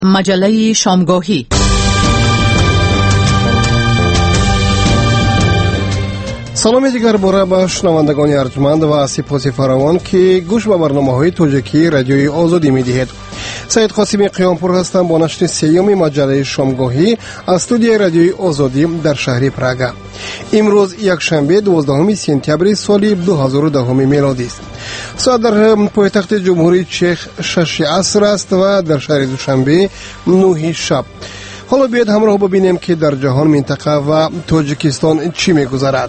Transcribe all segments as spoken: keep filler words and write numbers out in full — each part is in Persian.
مجله شامگاهی. سلام دیگر باره به شنوندگان ارجمند و سپاسی فراوان که گوش به برنامه‌های توجیکی رادیوی آزادی می‌دهید. سید قاسمی قیامپور هستم با نشر سیوم مجله شامگاهی از استودیوی رادیوی آزادی در شهر پراگ. امروز یک شنبه دوازدهم سپتامبر سال دو هزار و ده میلادی است. ساعت در پایتخت جمهوری چک شش عصر است و در شهر دوشنبه نه شب. حالا بیاید همراه ببینیم که در جهان، منطقه و تاجیکستان چی می‌گذرد.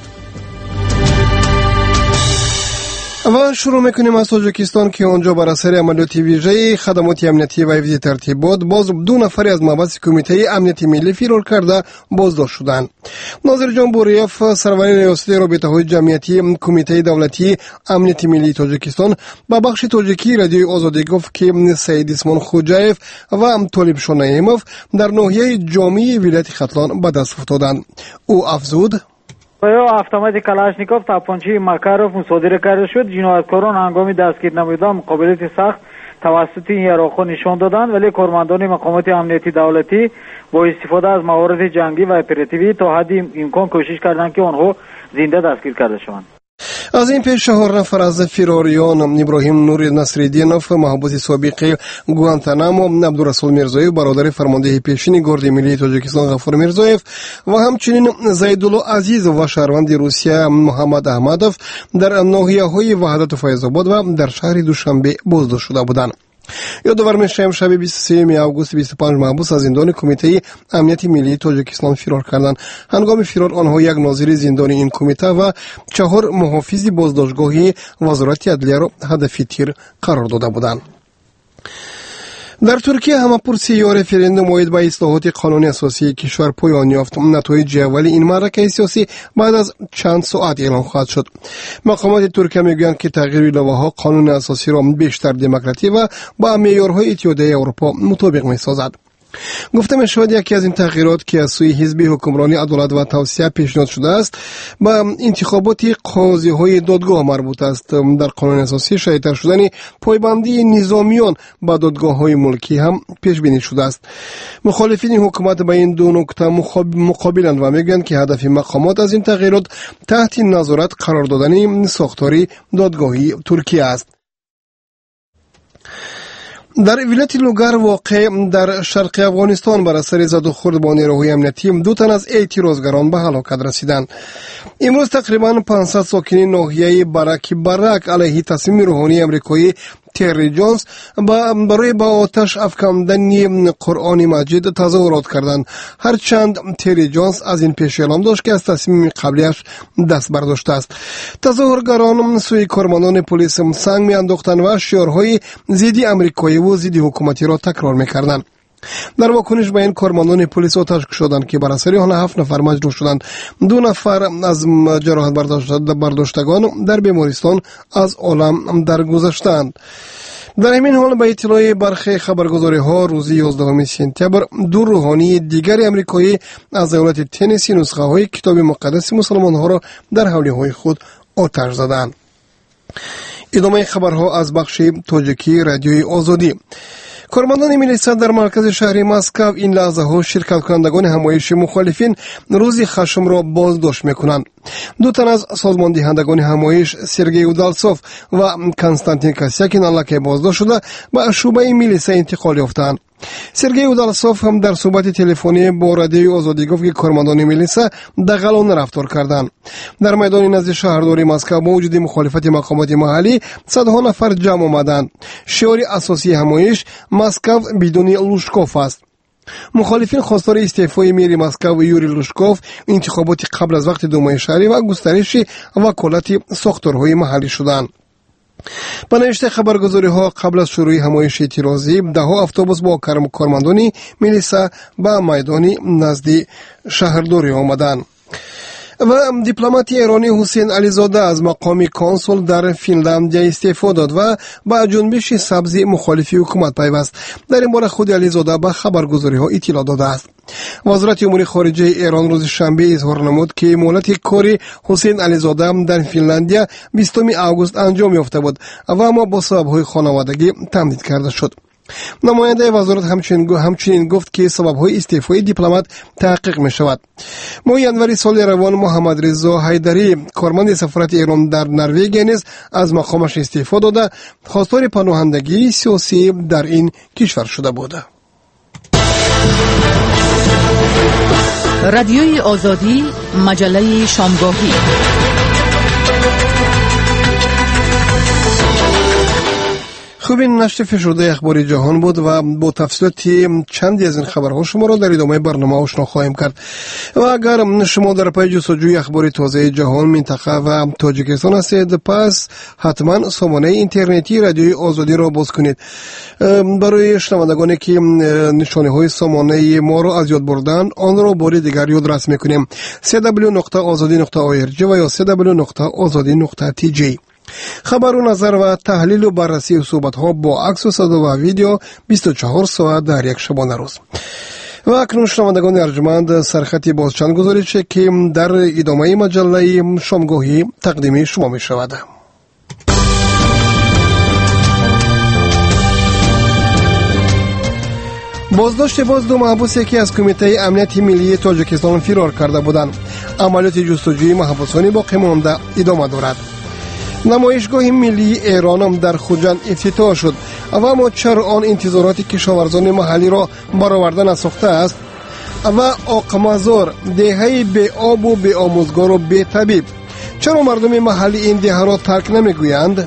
و شروع میکنیم از تاجیکستان که آنجا بر اثر عملیات ویژه خدمات امنیتی و حفظ ترتیبات باز دو نفر از مباحث کمیته امنیتی ملی فرار کرده بازداشت شدند. ناظر جان بوریف، سرور ریاستی رابطه‌های جمعیتی کمیته دولتی امنیتی ملی تاجیکستان با بخش تاجیکی رادیوی آزادی گفت که سید اسمان خوجایف و طالب شونایموف در ناحیه جامعی ولایت ختلان به دست افتادند. او افزود: با автомати کلاشنیکوف تاپانچه مکاروف مصادره کرده شد. جنایتکاران هنگام دستگیر نمودن مقابلات سخت توسط این یراقها نشان دادند، ولی کارمندان مقامات امنیتی دولتی با استفاده از موارد جنگی و اپراتیوی تا حد امکان کوشش کردند که آنها زنده دستگیر کرده شوند. از این پیش چهار نفر از فراریان ابراهیم نور نصرالدینوف، محبوس سابق گوانتانامو، عبدالرسول میرزایف برادر فرمانده پیشین گارد ملی تاجیکستان غفور میرزایف و همچنین زیدالله عزیز و شهروند روسیه محمد احمدوف در ناحیه‌های وحدت و فیض‌آباد و در شهر دوشنبه بازداشت شده بودند. یادآور می‌شویم شب بیست و سوم آگوست بیست و پنج محبوس از زندان کمیته امنیتی ملی تاجیکستان فرار کردند. هنگام فرار آنها یک ناظر زندان این کمیته و چهار محافظ بازداشتگاهی وزارت عدلیه را هدف تیر قرار داده بودند. در ترکیه همه‌پرسی یا رفراندوم اوید به اصلاحات قانون اساسی کشور پایان یافت. نتایج اولی این معرکه سیاسی بعد از چند ساعت اعلام خواهد شد. مقامات ترکیه میگویند که تغییر لوحه‌ها قانون اساسی را بیشتر دموکراتیک و با معیارهای اتحادیه اروپا مطابق می‌سازد. گفته می شود یکی از این تغییرات که از سوی حزب حکمرانی عدالت و توسعه پیشنهاد شده است به انتخابات قاضی های دادگاه مربوط است. در قانون اساسی شایع‌تر شدن پایبندی نظامیان به دادگاه های ملکی هم پیش بینی شده است. مخالفین حکومت به این دو نکته مقابلند و میگویند که هدف مقامات از این تغییرات تحت نظارت قرار دادن ساختاری دادگاهی ترکیه است. در ولایت لوگر واقع در شرق افغانستان بر اثر زد و خورد با نیروهای امنیتی دو تن از اعتراضگران به هلاکت رسیدند. امروز تقریبا پانصد ساکنین ناحیه برک برک علیه تصمیم روحانی امریکایی تری جونز برای با آتش افکندن قرآن مجید تظاهرات کردند، هرچند تری جونز از این پیش اعلام داشت که از تصمیم قبلیش دست برداشته است. تظاهرگران سوی کارمندان پلیس سنگ میانداختند و شعارهای ضد امریکایی و ضد حکومتی را تکرار میکردند. در واکنش به این کارمندان پلیس آتش کشیدند که بر اثر آن هفت نفر مجروح شدند. دو نفر از جراحت برداشتگان در بیمارستان از عالم درگذشتند. در همین حال به اطلاع برخی خبرگزاری ها روز یازدهم سپتامبر دو روحانی دیگر امریکایی از ایالت تنسی نسخه های کتاب مقدس مسلمان ها را در حوله های خود آتش زدند. ادامه خبرها از بخش تاجیکی رادیوی آزادی. کارمندان میلیسا در مرکز شهر مسکو این لحظه ها شرکت کنندگان همایش مخالفین روز خشم را بازداشت میکنند. دو تن از سازمان دهندگان همایش سرگئی اودالسوف و کنستانتین کاسیاکین الکی بازداشت شده به شعبه میلیسا انتقال یافتند. سرگئی اودالسوف هم در صحبت تلفنی با رادیوی آزادی گفت که کارمندان میلیسا دغلانه رفتار کردند. در میدان نزد شهرداری مسکو با وجود مخالفت مقامات محلی صدها نفر جمع آمدند. شعار اساسی همایش مسکو بدون لوشکوف است. مخالفین خواستار استعفای میر مسکو یوری لوشکوف، انتخابات قبل از وقت دوم شهری و گسترش وکالت ساختارهای محلی شدند. به نوشته خبرگزاری ها قبل از شروع همایش اعتراضی ده ها اتوبوس با کارمندان میلیسا به میدان نزد شهرداری آمدند. و دیپلمات ایرانی حسین علیزاده از مقام کنسول در فنلاندی استعفا داد و با جنبش سبز مخالف حکومت پیوست. در این باره خود علیزاده به خبرگزاری ها اطلاع داده است. وزارت امور خارجه ایران روز شنبه اظهار نمود که مهلت کاری حسین علیزاده در فنلاندی بیستم آگوست انجام یافته بود و اما با سبب‌های خانوادگی تمدید کرده شد. نماینده وزارت همچنین همچنین گفت که سبب‌های استعفای دیپلمات تحقیق می‌شود. ماه ینوری سال روان محمد رضا حیدری کارمند سفارت ایران در نروژ نیز از مقامش استعفا داده خواستار پناهندگی سیاسی در این کشور شده بود. رادیوی آزادی، مجله شامگاهی. خوب، این نشر فشرده اخبار جهان بود و با تفصیلات چندی از این خبرها شما را در ادامه برنامه آشنا خواهیم کرد. و اگر شما در پی جستجوی اخبار تازه جهان، منطقه و تاجیکستان هستید، پس حتما سامانه اینترنتی رادیوی آزادی را باز کنید. برای شنوندگانی که نشانه های سامانه ما را از یاد بردن، آن را بار دیگر یادداشت میکنیم: دبلیو دبلیو دبلیو نقطه آزادی نقطه او ار جی و یا دبلیو دبلیو دبلیو نقطه آزادی نقطه تی جی. خبر و نظر و تحلیل و بررسی و صحبت ها با عکس و صدا و ویدیو بیست و چهار ساعت در یک شبانه روز. و اکنون شنوندگان ارجمند، سرخطی باز چند گزارش که در ادامه مجله شامگاهی تقدیم شما می شود. بازداشت باز دو محبوسی که از کمیته امنیت ملی تاجیکستان فرار کرده بودند. عملیات جستجوی محبوسان باقی مانده ادامه دارد. نمایشگاه ملی ایران هم در خوجند افتتاح شد و اما چرا آن انتظارات کشاورزان محلی را برآورده نساخته است؟ و آقمزار، دهه بی آب و بی آموزگار و بی طبیب، چرا مردم محلی این دهه را ترک نمیگویند؟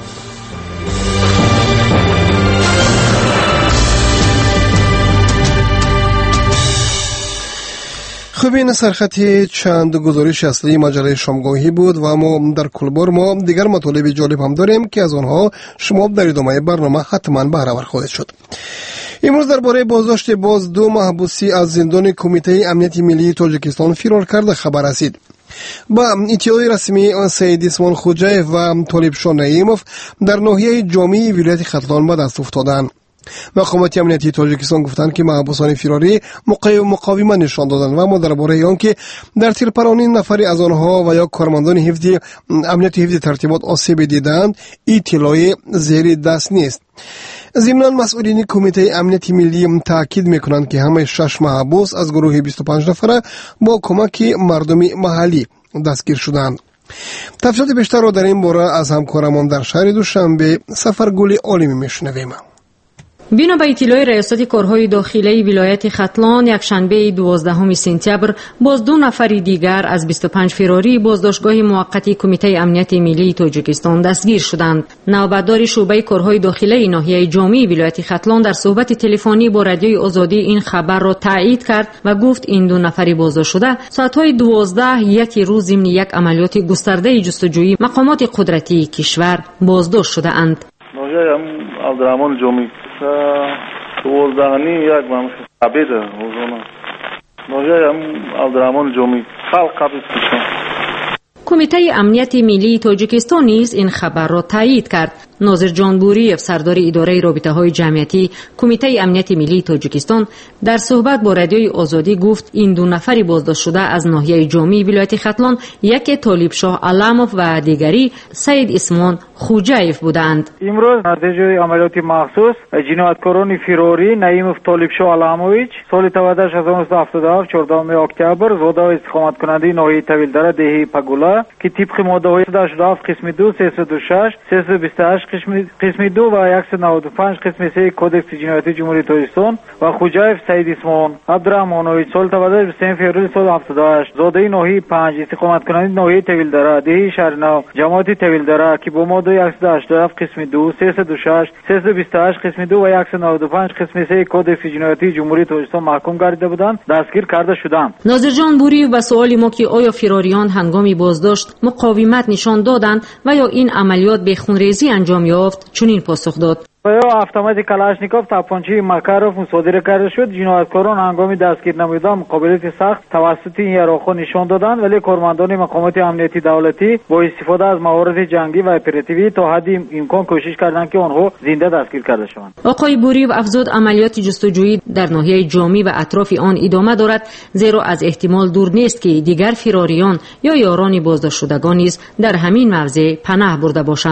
خب، این سرخط چند گزارش اصلی مجله شامگاهی بود و ما در کلبار ما دیگر مطالب جالب هم داریم که از آنها شما در ادامه برنامه حتما بهره ور خواهید شد. امروز درباره بازداشت باز دو محبوسی از زندان کمیته امنیت ملی تاجیکستان فرار کرده خبر رسید. با اطلاع رسمی سید اسمان خوجایف و طالبشاه نعیموف در ناحیه جامی ولایت ختلان به دست افتادند. مقامات امنیتی تاجیکستان گفتند که محبوسان فراری مقاومت نشان دادند و اما درباره آن که در تیرپرانی نفری از آنها و یا کارمندان حفظ امنیت حفظ ترتیبات آسیب دیدند اطلاع زیر دست نیست. ضمناً مسئولین کمیته امنیت ملی تاکید میکنند که همه شش محبوس از گروه بیست و پنج نفره با کمک مردم محلی دستگیر شدند. تفصیلات بیشتر را در این باره از همکارمان در شهر دوشنبه سفرگل عالمی میشنویم. بنا به اطلاع ریاست کارهای داخلی ولایت ختلان، یک شنبه دوازدهم سپتامبر باز دو نفر دیگر از بیست و پنج فراری بازداشتگاه موقتی کمیته امنیت ملی تاجیکستان دستگیر شدند. نوبتدار شعبه کارهای داخلی ناحیه جامی ولایت ختلان در صحبت تلفنی با رادیوی آزادی این خبر را تایید کرد و گفت این دو نفری بازداشت شده ساعت‌های دوازده یک روز ضمن یک عملیات گسترده جستجویی مقامات قدرتی کشور بازداشت شده اند. ناحیه عبدالرحمن جامی دوازدهنی یک ممش عبید روزانه ناحیه عبدالرحمن جامی خلق قبض کشتن. کمیته امنیت ملی تاجیکستان نیز این خبر را تایید کرد. ناظر جانبوری، سردار اداره رابطه‌های جمعیتی کمیته امنیت ملی تاجیکستان در صحبت با رادیوی آزادی گفت این دو نفری بازداشت شده از ناحیه جامی ولایت ختلان، یک طالبشاه علاموف و دیگری سید اسمان خوجایف بودند. امروز نتیجه عملیات مخصوص جنایتکاران فراری نعیموف طالبشاه علامویچ سال تولدش هزار و نهصد و هفتاد و هفت چهاردهم اکتبر زاده و استقامت کننده ناحیه طویلدره دهه پگولا که طبق ماده های صد و هشتاد و هفت قسم دو، سیصد و شش، سیصد و بیست و هشت قسم دو و صد و نود و پنج قسم سه کدکس جنایتی جمهوری تاجیکستان و خوجایف سید اسمان عبدالرحمنویچ سال تولدش بیست و سوم فوریه سال هفتاد و هشت زاده ناحیه پنج استقامت کننده ناحیه طویلدره دهه شهر نو جماعت طویلدره که با ماده صد و هشتاد و هفت قسم دو، سیصد و شش، سیصد و بیست و هشت قسم دو و صد و نود و پنج قسم سه کدکس جنایتی جمهوری تاجیکستان محکوم گردیده بودند دستگیر کرده شدند. ناظر جان بوری و سوال ما که آیا فراریان هنگامی بازداشت مقاومت نشان دادند و یا این عملیات به خونریزی انجام یافت، چنین پاسخ داد. یا автомати کلاشنیکوف تپانچه مکاروف مصادره کرده شد. جنایتکاران هنگامی دستگیر نمودن مقابلات سخت توسط این یراقها نشان دادند، ولی کارمندان مقامات امنیتی دولتی با استفاده از موارد جنگی و اپراتیوی تا حد امکان کوشش کردند که آنها زنده دستگیر کرده شوند. آقای بوری و افزود عملیات جستجویی در ناحیه جامی و اطراف آن ادامه دارد، زیرا از احتمال دور نیست که دیگر فراریان یا یاران بازداشت شدگان نیز در همین موضع پناه برده باشند.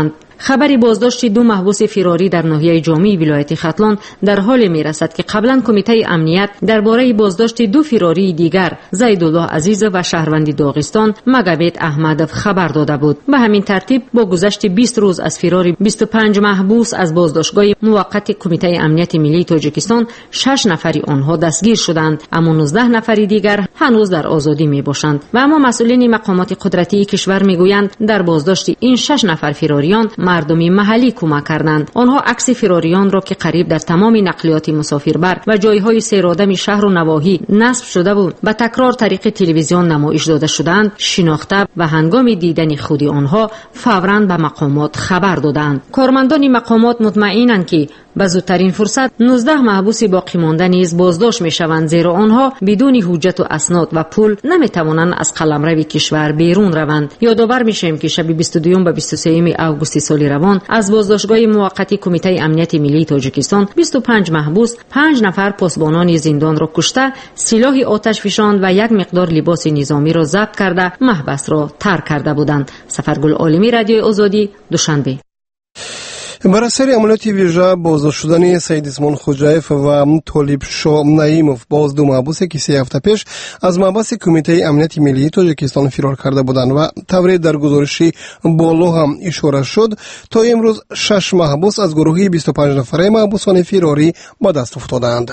خبری بازداشت دو محبوس فراری در ناحیه جامی ولایت ختلان در حال میرسد که قبلا کمیته امنیت درباره بازداشت دو فراری دیگر زیدالله عزیز و شهروند داغستان مگوید احمدov خبر داده بود. به همین ترتیب با گذشت بیست روز از فرار بیست و پنج محبوس از بازداشتگاه موقت کمیته امنیت ملی تاجیکستان شش نفری آنها دستگیر شدند، اما نوزده نفری دیگر هنوز در آزادی می باشند. و اما مسئولین مقامات قدرتی کشور میگویند در بازداشت این شش نفر فراریان مردمی محلی کمک کردند. آنها عکس فراریان را که قریب در تمام نقلیات مسافربر و جایهای سیرآدم شهر و نواحی نصب شده بود به تکرار طریق تلویزیون نمایش داده شدند شناخته و هنگام دیدن خود آنها فوراً به مقامات خبر دادند. کارمندان مقامات مطمئنند که به زودترین فرصت نوزده محبوس باقی مانده نیز بازداشت میشوند، زیرا آنها بدون حجت و اسناد و پول نمیتوانند از قلمرو کشور بیرون روند. یادآور میشیم که شب بیست و دو به بیست و سه اوگوست سال روان از بازداشتگاه موقت کمیته امنیت ملی تاجیکستان بیست و پنج محبوس پنج نفر پاسبانان زندان را کشته، سلاح آتش فشاند و یک مقدار لباس نظامی را ضبط کرده محبس را ترک کرده بودند. سفرگل عالمی، رادیوی آزادی، دوشنبه. بر اثر عملیات ویژه بازداشت شدن سید اسمان خوجایف و طالب شاه نعیموف، باز دو محبوس که سه هفته پیش از محبس کمیته امنیت ملی تاجیکستان فرار کرده بودند و طوری در گزارش بالا هم اشاره شد، تا امروز شش محبوس از گروهی بیست و پنج نفره محبوسان فراری به دست افتادند.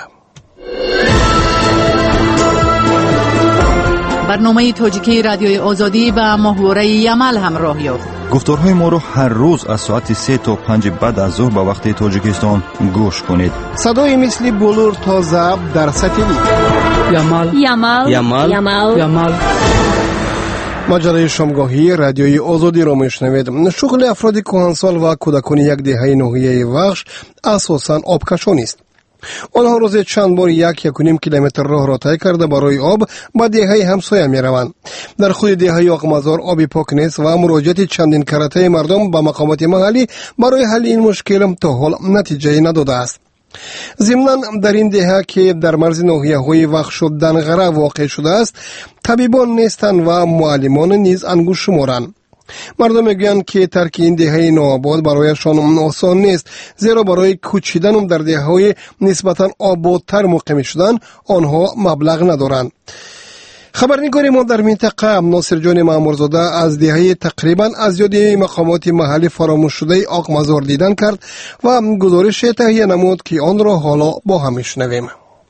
برنامه تاجیکی رادیوی آزادی و محوره یمل همراه یافت. گفتارهای ما رو هر روز از ساعت سه تا پنج بعد از ظهر به وقت تاجیکستان گوش کنید. صدای مثل بلور تا ضبط در ساتلیت. یمل یمل یمل یمل یمل. مجله شامگاهی رادیوی آزادی را میشنوید. شغل افراد کهنسال و کودکان یک دهه ناحیه وخش اساساً آبکشانی است. آنها روز چند بار یک یک و نیم کیلومتر راه را طی کرده برای آب به دهه همسایه می روند. در خود دهه آقمزار آبی پاک نیست و مراجعت چندین کرته مردم به مقامات محلی برای حل این مشکل تا حال نتیجه نداده است. ضمناً در این دهه که در مرز ناحیه های وخش و دنغره واقع شده است، طبیبان نیستند و معلمان نیز انگوش شمارند. مردم میگویند که ترک این دهه نوآباد برایشان آسان نیست، زیرا برای کوچیدن در دهه‌های نسبتاً آبادتر مقیم شدن آنها مبلغ ندارند. خبرنگار ما در منطقه ناصر جان مامورزاده از دهه تقریبا از یاد مقامات محلی فراموش شده آقمزار دیدن کرد و گزارش تهیه نمود که آن را حالا با هم میشنویم.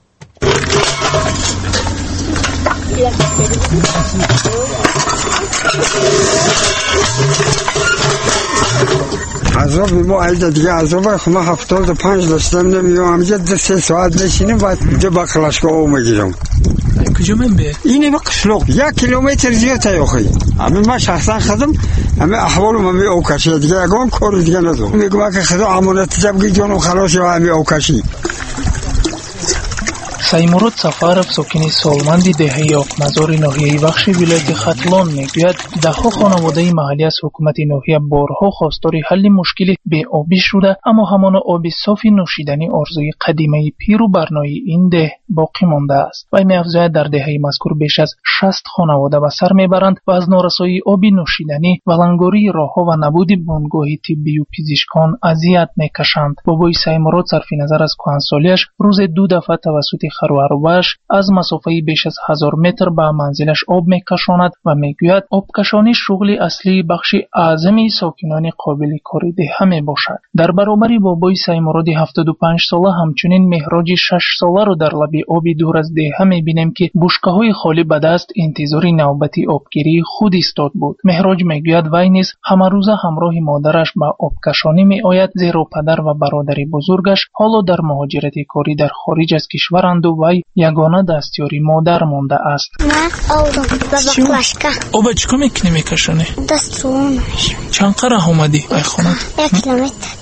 عذاب ما ایده دیگه عذاب خما هفتاد و پنج داشتم نمیدونم همینجا ده سه ساعت نشینیم و اینجا با کلاشگاه او میگیرم. کجا من به؟ اینه با قشلوق یک کیلومتر زیاد تایخی. همه ما شخصا خدم همه احوالم همه اوکشی دیگه اگرم کار دیگه ندارم. میگم که خدا امانت جبگی جانم خلاص و همه اوکشی. سیمرود سفارف ساکن سالمند دهه آقمزار ناحیه وخش ولایت ختلان میگوید دهها خانواده محلی از حکومت ناحیه بارها خواستار حل مشکل بی آبی شده، اما همان آب صاف نوشیدنی آرزوی قدیمی پیر و برنای این ده باقی مانده است. و می‌افزاید در دهه مذکور بیش از شصت خانواده به سر میبرند و از نارسایی آب نوشیدنی، ولنگاری راهها و نبود بنگاهی طبی و پزشکان اذیت میکشند. بابای سیمرود صرف نظر از کهنسالیش روز دو دفعه توسط خرواربش از مسافه بیش از هزار متر به منزلش آب میکشاند و میگوید آبکشانی شغل اصلی بخش اعظمی ساکنان قابل کار ده می باشد. در برابر بابای سیمرود هفتاد و پنج ساله همچنین مهراج شش ساله رو در لب آب دور از ده میبینیم که بشکه‌های خالی به دست انتظار نوبتی آبگیری خود ایستاد بود. مهراج میگوید وی نیز همه روزه همراه مادرش به آبکشانی میآید، زیرا پدر و برادر بزرگش حالا در مهاجرت کاری در خارج از کشورند و وی یگانه دستیاری مادر مانده است. نه آودم با بکلاشکا. آب چیکار میکنی میکشانی؟ دست رو نمیشه. چند قره اومدی ای خانه؟ یک کیلومتر.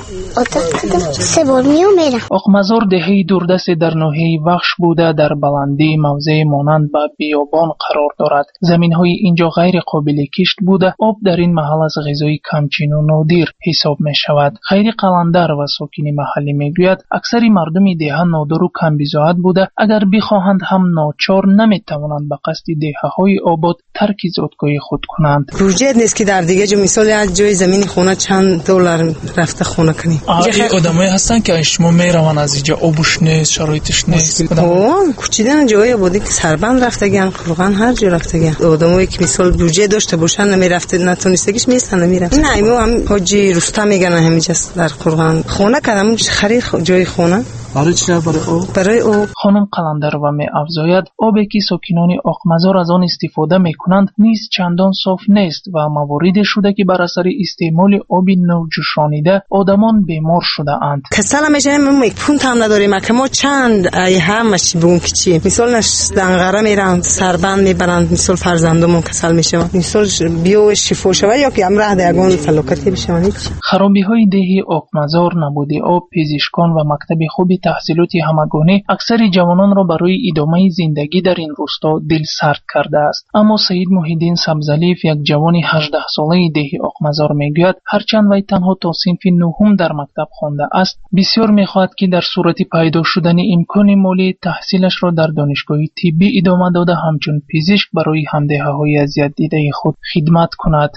عادت کردم سه بار میام میرم. آقمزار دهه دوردست در ناحیه وخش بوده در بلندی موضع مانند به بیابان قرار دارد. زمین‌های اینجا غیر قابل کشت بوده. آب در این محل از غذای کمچین و نادر حساب می شود. خیری قلندر و ساکن محلی میگوید اکثر مردم دهه نادر و کم بیزاحت بوده. اگر بخواهند هم ناچار نمیتوانند به قصد دهه‌های آباد ترک زادگاهی خود کنند. بودجه نیست که در دیگه جو مثال از جای زمین خونه چند دلار رفته خونه کنیم. این آدمایی هستن که شما میروان از اینجا آبش نیست، شرایطش نیست. اوه کوچیدن جایی بودی که سربند رفتگن، قرغان هر جا رفتگن. آدمایی که مثال بودجه داشته باشن نمیرفته، نتونستگیش میستن نمیره. نه مو هم حاجی رستم میگن همینجا در قرغان خونه کردم خرید جای خونه. برای چی؟ برای او برای او خانم قلندر و می افزاید آبی که ساکنان آقمزار از آن استفاده میکنند نیز چندان صاف نیست و موارد شده که بر اثر استعمال آب نوجوشانیده آدمان بیمار شده اند. کسل میشه ما یک پونت هم نداریم که ما چند ای همش بون که چی مثال نش دنگره میرن سربند میبرند مثال فرزندمون کسل میشه مثال بیو شفا شوه یا که امره دیگان فلاکتی بشه. هیچ خرابی های دهی آقمزار نبوده آب پزشکان و مکتب خوب تحصیلات همگانی اکثر جوانان را برای ادامه زندگی در این روستا دل سرد کرده است. اما سید محیدین سبزلیف یک جوان هجده ساله دهی آقمزار میگوید هرچند وی تنها تا صنف نهم در مکتب خوانده است بسیار میخواهد که در صورت پیدا شدن امکان مالی تحصیلش را در دانشگاه طبی ادامه داده همچون پزشک برای همدهه‌های اذیت دیده خود خدمت کند.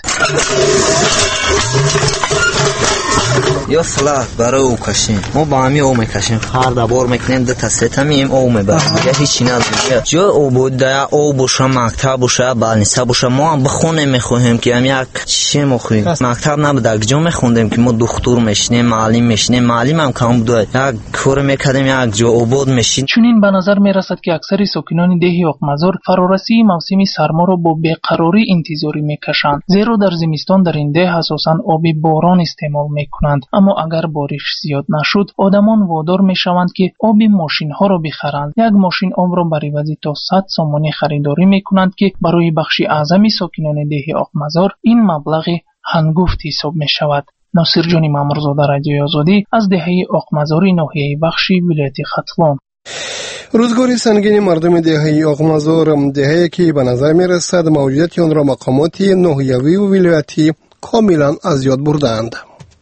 یا فلاح برای او کشیم ما با همی او میکشیم هر دبار میکنیم ده تسلیت همیم او میبریم یا هیچی نداریم جا او بوده او بوشه مکتب بوشه بالنیسه بوشه ما هم بخونه میخواهیم که هم یک چی مخویم مکتب نبوده جا میخوندیم که ما دکتر میشنیم معلم میشنیم معلم هم کم بوده یک کار میکردیم یک جا عبود میشین. چنین به نظر میرسد که اکثر ساکنان ده آقمزار فرارسی موسم سرما را با بیقراری انتظاری میکشند زیرا در زمستان در این ده اساسا آب باران استعمال میکنند. اما اگر بارش زیاد نشد آدمان وادار میشوند که آب ماشین ها را بخرند. یک ماشین آب را بر عوض تا صد سامانی خریداری میکنند که برای بخش اعظم ساکنان ده آقمزار این مبلغ هنگفت حساب میشود. ناصر جانی مامورزاده رادیوی آزادی از دهه آقمزاری ناحیه بخشی ولایت ختلان. روزگاری سنگین مردم دهه آقمزار دهه‌ای که به نظر میرسد موجودیت آن را مقامات ناحیوی و ولایتی کاملا از یاد بردند.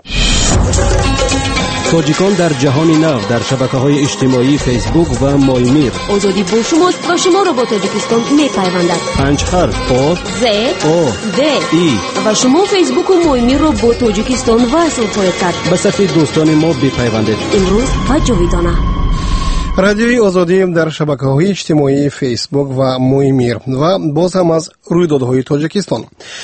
تاجیکان در جهان نو در شبکه‌های اجتماعی فیسبوک و مایمیر. آزادی با شماست و شما را با تاجیکستان می‌پیوندد. پنج حرف آ ز او د ای و شما فیسبوک و مایمیر را با تاجیکستان وصل خواهید کرد. به صفحه دوستان ما بپیوندید. امروز و جاویدانه. رادیوی آزادی در شبکه‌های اجتماعی فیسبوک و مایمیر و باز هم از رویدادهای تاجیکستان.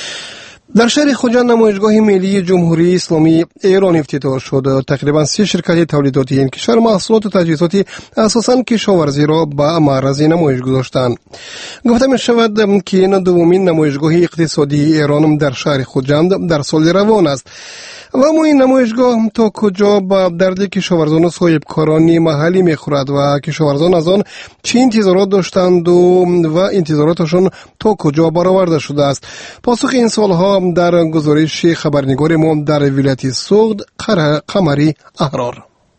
در شهر خوجند نمایشگاه ملی جمهوری اسلامی ایران افتتاح شد. تقریبا سی شرکت تولیداتی این کشور محصولات و تجهیزات اساساً کشاورزی را به معرض نمایش گذاشتند. گفته می شود که این دومین نمایشگاه اقتصادی ایران در شهر خوجند در سال روان است. و اما این نمایشگاه تا کجا به درد کشاورزان و صاحبکاران محلی میخورد و کشاورزان از آن چه انتظارات داشتند و, و انتظاراتشون تا کجا برآورده شده است؟ پاسخ این سوالها در گزارش خبرنگار ما در ولایت سوغد قمری احرار.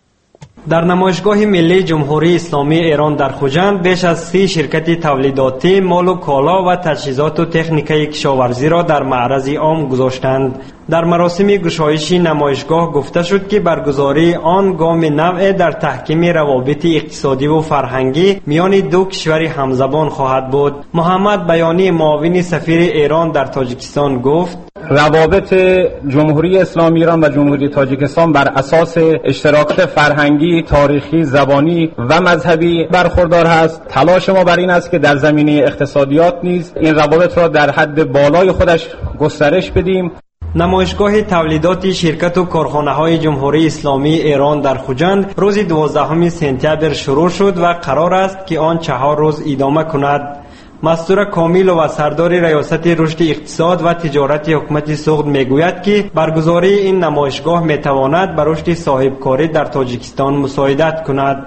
در نمایشگاه ملی جمهوری اسلامی ایران در خوجند بیش از سی شرکت تولیداتی مال و کالا و تجهیزات و تکنیک کشاورزی را در معرض عام گذاشتند. در مراسم گشایش نمایشگاه گفته شد که برگزاری آن گام نوع در تحکیم روابط اقتصادی و فرهنگی میان دو کشور همزبان خواهد بود. محمد بیانی معاون سفیر ایران در تاجیکستان گفت روابط جمهوری اسلامی ایران و جمهوری تاجیکستان بر اساس اشتراکات فرهنگی، تاریخی، زبانی و مذهبی برخوردار است. تلاش ما بر این است که در زمینه اقتصادیات نیز این روابط را در حد بالای خودش گسترش بدیم. نمایشگاه تولیدات شرکت و کارخانه‌های جمهوری اسلامی ایران در خوجند روز دوازدهم سپتامبر شروع شد و قرار است که آن چهار روز ادامه کند. مستور کامل و سردار ریاست رشد اقتصاد و تجارت حکومت سوغد میگوید که برگزاری این نمایشگاه میتواند بر رشد صاحبکاری در تاجیکستان مساعدت کند.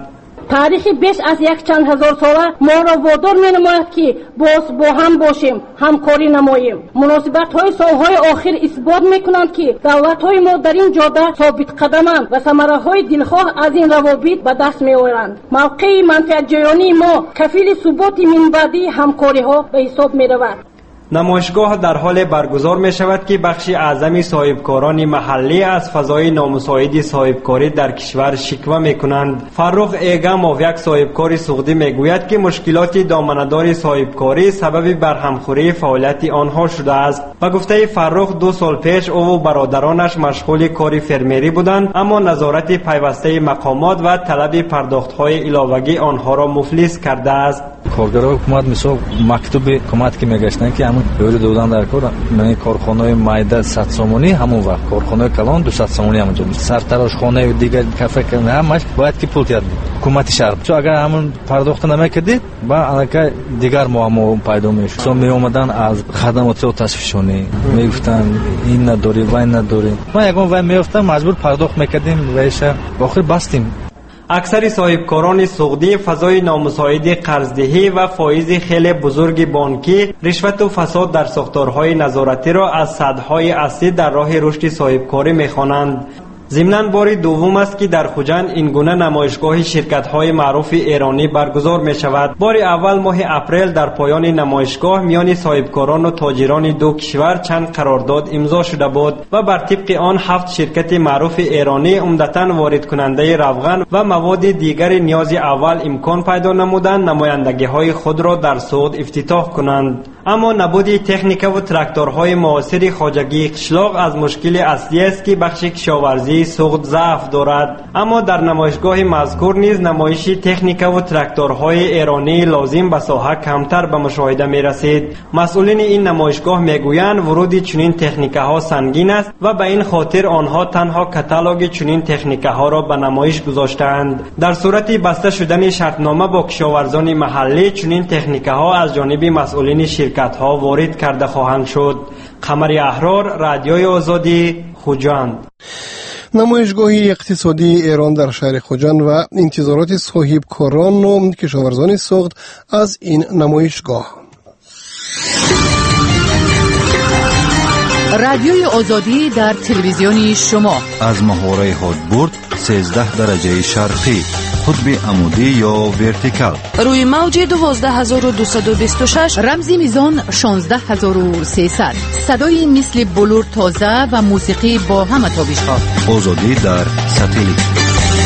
تاریخی بیش از یک چند هزار ساله ما را وادار می‌نماید که باز با هم باشیم، همکاری نماییم. مناسبت‌های سال‌های آخر اثبات می‌کنند که دولت‌های ما در این جاده ثابت قدمند و ثمره‌های دلخواه از این روابط به دست می‌آورند. موقع منفعت‌جویانه ما کفیل ثبات منبعی همکاری‌ها به حساب می‌رود. نمایشگاه در حال برگزار می شود که بخش اعظمی صاحبکاران محلی از فضای نامساعد صاحبکاری در کشور شکوه می کنند. فرخ ایگموف یک صاحبکار سوختی می گوید که مشکلات دامنه‌دار صاحبکاری سبب برهمخوری فعالیت آنها شده است. به گفته فرخ دو سال پیش او و برادرانش مشغول کار فرمری بودند، اما نظارت پیوسته مقامات و طلب پرداخت‌های علاوه‌ای آنها را مفلس کرده است. کارگرای حکومت مثلا مکتوب حکومت که میگشتن که همون دوری دادن در کار، یعنی کارخانه مایده صد سومونی همون وقت کارخانه کلان دویست سومونی همونجا بود. سرتراش خانه دیگه کافه کنه همش باید که پول تیاد حکومت شهر. چون اگر همون پرداخت نمیکردید با الکه دیگر معما پیدا میشه. سو می اومدن از خدمات و تصفیه‌شونی میگفتن این نداری و این نداری. ما یکم و میافتم مجبور پرداخت میکردیم ویش آخر بستیم. اکثر صاحبکاران سوختی فضای نامساعد قرضدهی و فایز خیلی بزرگ بانکی، رشوت و فساد در ساختارهای نظارتی را از سدهای اصلی در راه رشد صاحبکاری می‌خوانند. ضمناً بار دوم است که در خوجند این گونه نمایشگاه شرکت‌های معروف ایرانی برگزار می‌شود. بار اول ماه اپریل در پایان نمایشگاه میان صاحبکاران و تاجران دو کشور چند قرارداد امضا شده بود و بر طبق آن هفت شرکت معروف ایرانی عمدتاً وارد کننده روغن و مواد دیگر نیاز اول امکان پیدا نمودند نمایندگی‌های خود را در سوخت افتتاح کنند. اما نبود تکنیک و تراکتورهای معاصر خواجگی قشلاق از مشکل اصلی است که بخش کشاورزی سوخت ضعف دارد. اما در نمایشگاه مذکور نیز نمایش تکنیک و تراکتورهای ایرانی لازم به ساحه کمتر به مشاهده می رسید. مسئولین این نمایشگاه می گویند ورود چنین تکنیک ها سنگین است و به این خاطر آنها تنها کاتالوگ چنین تکنیک ها را به نمایش گذاشتند. در صورت بسته شدن شرطنامه با کشاورزان محلی چنین تکنیک ها از جانب مسئولین شرکت ها وارد کرده خواهند شد. قمر احرار، رادیوی آزادی، خوجند. نمایشگاه اقتصادی ایران در شهر خوجند و انتظارات صاحبکاران و کشاورزان سوخت از این نمایشگاه. رادیوی آزادی در تلویزیون شما از محوره هادبورد سیزده درجه شرقی، قطب عمودی یا ورتیکال، روی موج دوازده هزار و دویست و بیست و شش، رمزی میزان شانزده هزار و سیصد، صدای مثل بلور تازه و موسیقی با همه تابش‌ها. آزادی در ساتلیت.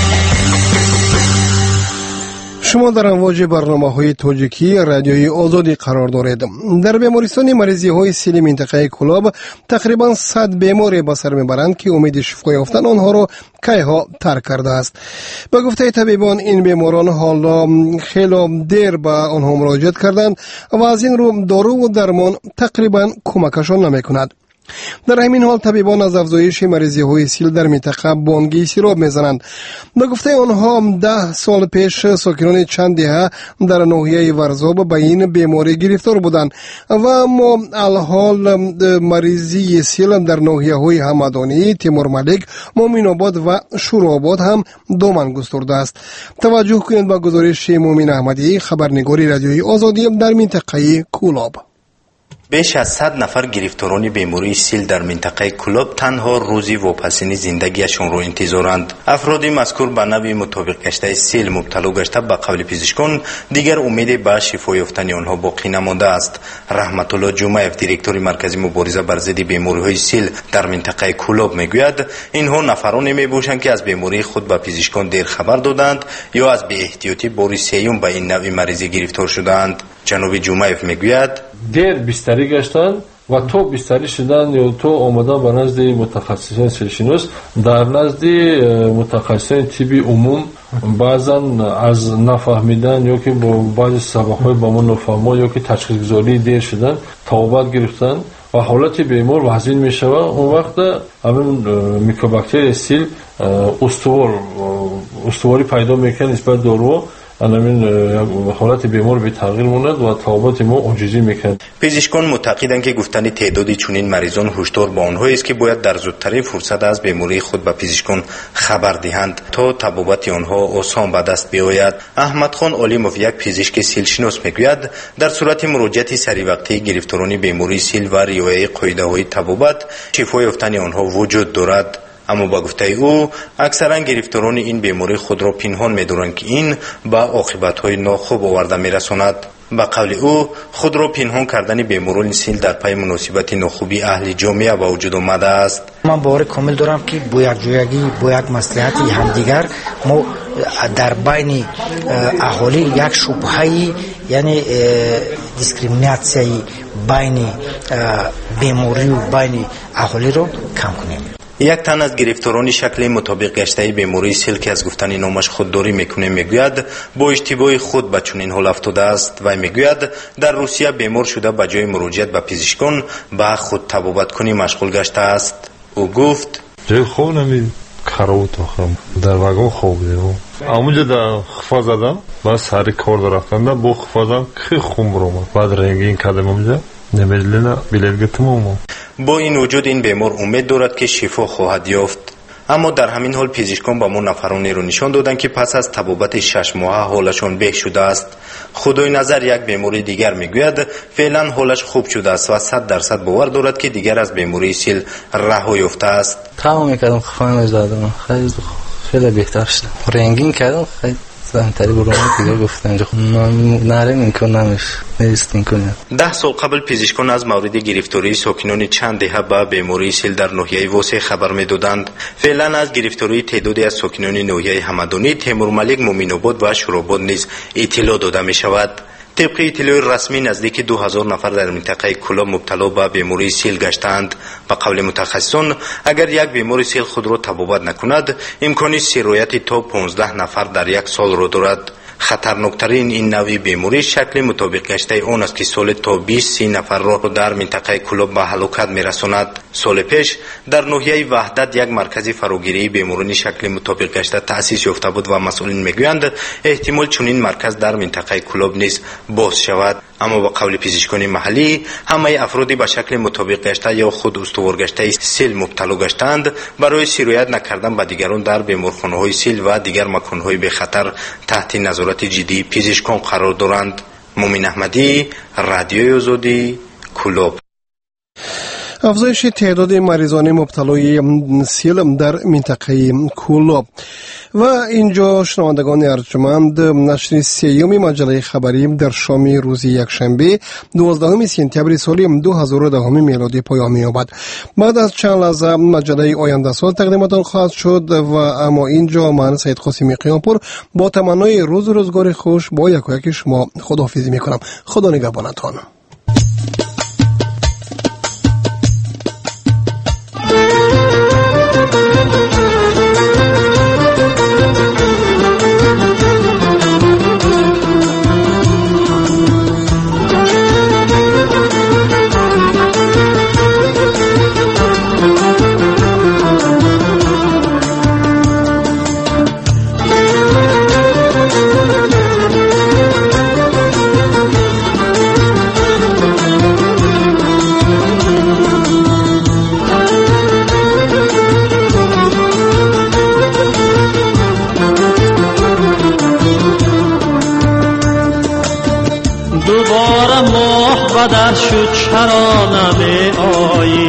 شما در امواج برنامه‌های تاجیکی رادیوی آزادی قرار دارید. در بیمارستان مریضی های سیل منطقه کلاب تقریبا صد بیمار به سر میبرند که امید شفا یافتن آنها را کیها ترک کرده است. به گفته طبیبان این بیماران حالا خیلی دیر به آنها مراجعت کردند و از این رو دارو و درمان تقریبا کمکشان نمیکند. در همین حال طبیبان از افزایش مریضی های سیل در منطقه بانگی سیراب میزنند. به گفته آنها ده سال پیش ساکنان چند دهه در ناحیه ورزاب به این بیماری گرفتار بودند و اما الحال مریضی سیل در ناحیه های همدانی، تیمور ملک، مومن آباد و شوراباد هم دامن گسترده است. توجه کنید به گزارش مومن احمدی، خبرنگاری رادیوی آزادی در منطقه کولاب. بیش از صد نفر گرفتاران بیماری سیل در منطقه کلوب تنها روزی واپسین زندگیشان را انتظارند. افراد مذکور به نوع مطابق گشته سیل مبتلا گشته به قول پزشکان دیگر امید به شفا یافتن آنها باقی نمانده است. رحمت الله جمعیف، دیرکتور مرکز مبارزه بر ضد بیماری‌های سیل در منطقه کلوب میگوید اینها نفرانی میباشند که از بیماری خود به پزشکان دیر خبر دادند یا از بی احتیاطی بار سیوم به این نوع مریضی گرفتار شدند. جناب جمعیف میگوید دیر بیستری گشتن و تو بیستری شدن یا تو آمدن به نزد متخصصین سلشینوس در نزد متخصصین طبی عموم بعضا از نفهمیدن یا که با بعضی سبب‌های با ما نفهمه یا که تشخیص گذاری دیر شدن توبت گرفتن و حالت بیمار وحزین می شود. اون وقت همین میکروباکتری سیل استوار استواری پیدا میکنه نسبت دارو همین حالت بیمار به تغییر موند و تابات ما عاجزی میکند. پزشکان معتقدند که گفتن تعداد چنین مریضان هشدار با آنها است که باید در زودترین فرصت از بیماری خود به پزشکان خبر دهند تا تبابت آنها آسان به دست بیاید. احمد خان علیموف یک پزشک سیلشناس میگوید در صورت مراجعت سری وقتی گرفتاران بیماری سیل و رعایت قاعده‌های تبابت شفای یافتن آنها وجود دارد. اما با گفته او اکثرا گرفتاران این بیماری خود را پنهان می‌دارند که این به عاقبت‌های ناخوب آورده می‌رساند. با قول او خود را پنهان کردن بیماران سیل در پی مناسبت ناخوبی اهل جامعه به وجود آمده است. من باور کامل دارم که با یک جویگی با یک مصلحت همدیگر ما در بین اهالی یک شبهه یعنی دیسکریمیناسیون بین بیماری و بین اهالی را کم کنیم. یک تن از گرفتاران شکل مطابق گشته بیماری سیل که از گفتن نامش خودداری میکنه میگوید با اشتباه خود به چنین حال افتاده است و میگوید در روسیه بیمار شده به جای مراجعت به پزشکان به خود تبابت کنی مشغول گشته است. او گفت جای خوب نمی خراب تاخم در واگن خوب دیدم اونجا در خفا زدم با سری کار رفتم با خفا زدم خیلی خون برام بعد رنگین کردم اونجا نمیدونم بلیط گرفتم. با این وجود این بیمار امید دارد که شفا خواهد یافت. اما در همین حال پزشکان با ما نفرانی رو نشان دادند که پس از تبابت شش ماه حالشان بهتر شده است. خدای نظر یک بیماری دیگر میگوید فعلا حالش خوب شده است و صد درصد باور دارد که دیگر از بیماری سیل رها یافته است. تمام میکردم خفا زدم خیلی خیلی بهتر شد رنگین کردم خیلی زنتری برام دیگه گفتم اینجا نره میکنمش نیست میکنم. ده سال قبل پزشکان از مورد گرفتاری ساکنان چند دهه به بیماری سیل در ناحیه واسه خبر میدادند. فعلا از گرفتاری تعدادی از ساکنان ناحیه همدانی، تیمور ملک، مومین‌آباد و شوراباد نیز اطلاع داده می شود. طبق اطلاع رسمی نزدیک دو هزار نفر در منطقه کلاب مبتلا به بیماری سیل گشتند. به قول متخصصان اگر یک بیماری سیل خود را تبابت نکند امکانی سرایت تا پانزده نفر در یک سال را دارد. خطرناکترین این نوع بیماری شکل مطابق گشته آن است که سال تا بیست سی نفر را در منطقه کلاب به هلاکت میرساند. سال پیش در ناحیه وحدت یک مرکز فراگیری بیماران شکل مطابق گشته تأسیس یافته بود و مسئولین میگویند احتمال چنین مرکز در منطقه کلاب نیز باز شود. اما با قول پزشکان محلی همه افرادی به شکل مطابق گشته یا خود استوار گشته سیل مبتلا گشتند برای سرایت نکردن به دیگران در بیمارخانه‌های سیل و دیگر مکان‌های به خطر تحت نظارت جدی پزشکان قرار دارند. مومن احمدی، رادیوی آزادی، کلوب. افزایش تعداد مریضان مبتلای سیل در منطقه کلوب. و اینجا شنوندگان ارجمند نشر سیوم مجله خبری در شام روز یکشنبه دوازدهم سپتامبر سال دو هزار و ده میلادی پایان می‌یابد. بعد از چند لحظه مجله آینده سال تقدیمتان خواهد شد و اما اینجا من سید قاسمی قیامپور با تمنای روز روزگار خوش با یک و یک شما خداحافظی می‌کنم. خدا نگهبانتان. بدر شد چرا نمی آیی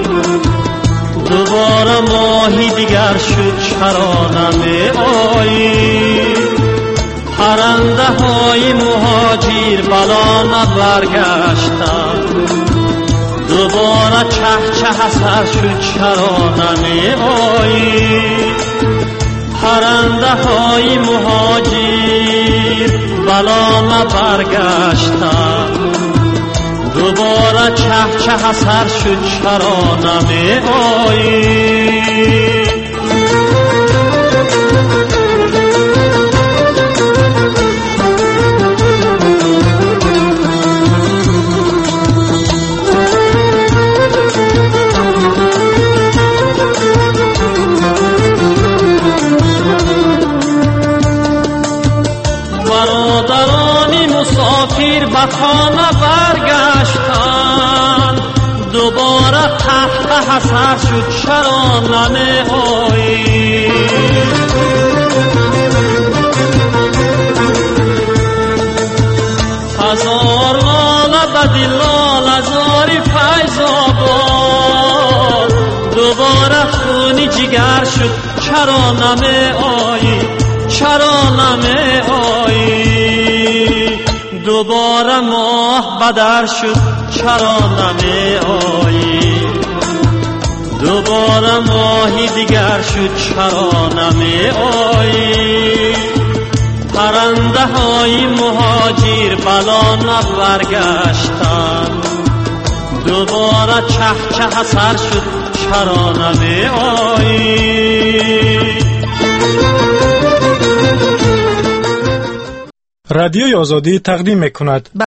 دوباره ماهی دیگر شد چرا نمی آیی پرنده های مهاجر بلا نبرگشتن دوباره چه چه سر شد چرا نمی آیی پرنده های مهاجر بلا نبرگشتن دوباره چه چه سر شد چرا نمی آیی خانه برگشتن دوباره تحت حسر شد چرا نمی آیی هزار لاله بدی لاله زاری فیض آباد دوباره خونی جگر شد چرا نمی آیی چرا نمی آیی دوباره ماه بدر شد چرا نمی آیی دوباره ماهی دیگر شد چرا نمی آیی پرنده های مهاجر بلا نبرگشتن دوباره چه چه سر شد چرا نمی آیی رادیوی آزادی تقدیم میکند